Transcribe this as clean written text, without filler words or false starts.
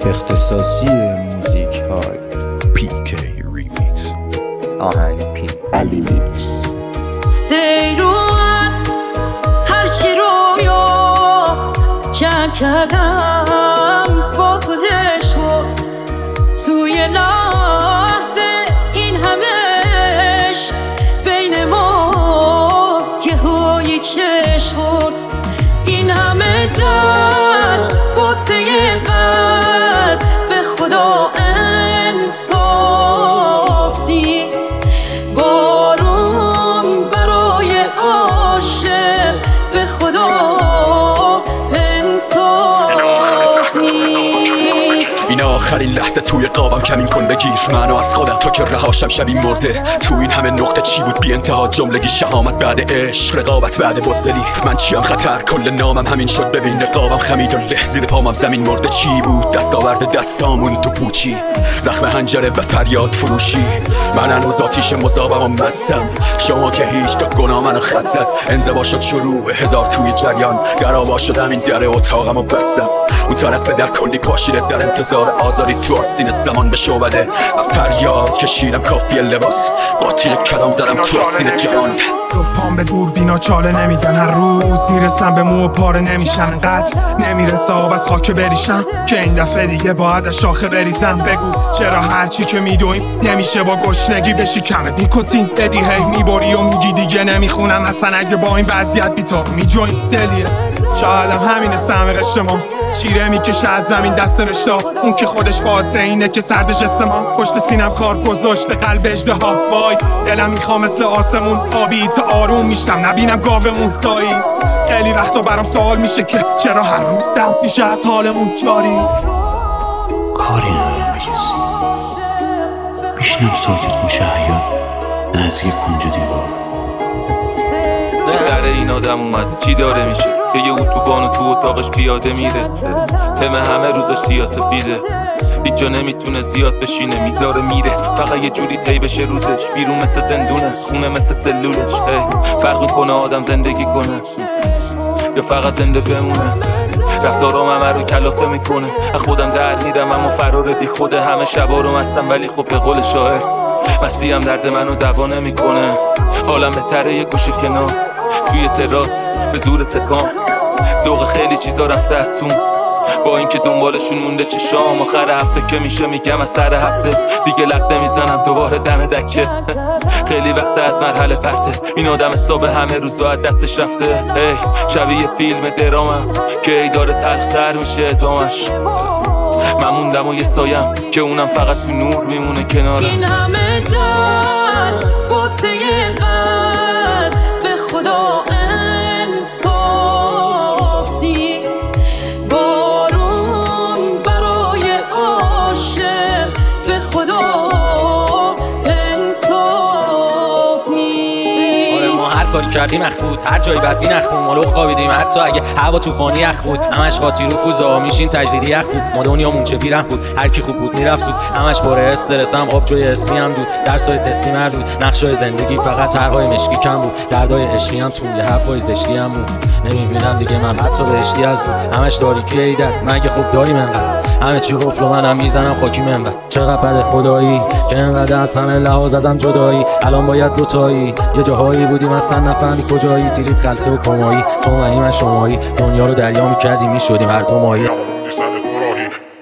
اختصاصی موزیک های PK ریمیکس آهنگ علی میکس. سیرون هرچی رویا جمع کردم با خوزش بود توی لحظه این همش بین ما یه هایی چشم بود این همه در واسه قلب به خدا انصاف نیست بارون برای عاشق به خدا انصاف نیست. این آخرین لحظه توی قابم کمین کن بگیر منو از خودم تا که رهاشم شبی مرده تو این همه نقطه چی بود بی انتها جملگی شهامت بعد عشق رقابت بعد بزدلی من چیم خطر کل نامم همین شد ببین رقابم خمید و له زیر پامم زمین مرده چی بود دستاورد دستامون تو پوچی زخم حنجره و فریاد فروشی من هنوز آتیش مذابم و مستم شما که هیچ تا گناه منو خط زد انزوا شد شروع هزار توی جریان گرابا شدم این در اتاقم و بستم اون طرف در کلی پاشیده در انتظار آزادی تو آستین زمان به شعبده و فریاد کشیدم کافی لباس قاطی کلام زدم تو آستین جهان دو پام به دوربینا چاله نمیدن هر روز میرسم به مو و پاره نمیشم انقدر نمیرسه آب از خاک بریشم که این دفعه دیگه باید از شاخه بریزم بگو چرا هرچی که میدویم نمیشه با گشنگی بشی کمه نیکوتین بدی هی میبری و میگی دیگه نمیخونم اصلا اگه با این وضعیت بیتا میجوین دلیه شایدم همینه سهم قشتما شیره میکشه از زمین دست رشتا اون که خودش واسه اینه که سردش استما پشت سینم خار گذاشته قلب اژدها وای دلم میخوام مثل آسمون آبی تا آروم میشتم نبینم گاومون سایی خیلی وقتا برام سوال میشه که چرا هر روز دم میشه از حالمون جاری کاری ندارم به کسی میشنم ساکت موشه حیات نزدیک کنج دیوار چی سر این آدم اومده چی داره میشه که یه اتوبان و تو اتاقش پیاده میره تم همه روزاش سیاسفیده هیچ جا نمیتونه زیاد بشینه میذاره میره فقط یه جوری طی بشه روزش بیرون مثل زندونه خونه مثل سلولش فرق میکنه آدم زندگی کنه یا فقط زنده بمونه رفتارام همه رو کلافه میکنه از خودم در میرم اما فرار بی خوده همه شبا رو مستم ولی خب به قول شاعر مستی هم درد منو دوا نمیکنه حالم بهتره یه گوشه کنار توی تراس به زور سکان ذوق خیلی چیزا رفته از تون با اینکه دنبالشون مونده چشام آخر هفته که میشه میگم از سر هفته دیگه لق نمیزنم دوباره دم دکه خیلی وقت از مرحله پرته این آدم حساب همه روزا از دستش رفته شبیه فیلم درامم که ای داره تلختر میشه ادامش من موندم و یه سایم که اونم فقط تو نور میمونه کنارم این همه در واسه قلب به خدا انصاف نیست بارون برای عاشق به خدا انصاف نیست. آره ما هر کاری کردیم اخ بود هر جایی بدبی نخ بود مالو خوابیدیم حتی اگه هوا طوفانی اخ بود همش قاطی رو فوزا میشین تجدیدی اخ بود ما دنیامون چه بیرحم بود هر کی خوب بود میرفت زود همش پر استرسم آب جوی اسمی هم دود درسای تستی مردود نقشای زندگی فقط طرحهای مشکی کم بود دردای عشقی هم توی حرفای زشتی هم بود نمیبینم دیگه من حتی بهشتی از بود همش تاریکی ایدر مگه خوب داریم انقدر همه چی قفل و منم میزنم خاکی منبر چقدر بد خدایی که انقدر از همه لحاظ ازم جدایی الان باید دوتایی یه جاهایی بودیم اصلا نفهمی کجایی تیریت خلصه و کمایی تو منی من شمایی دنیا رو دریا میکردیم میشدیم هر دو ماهی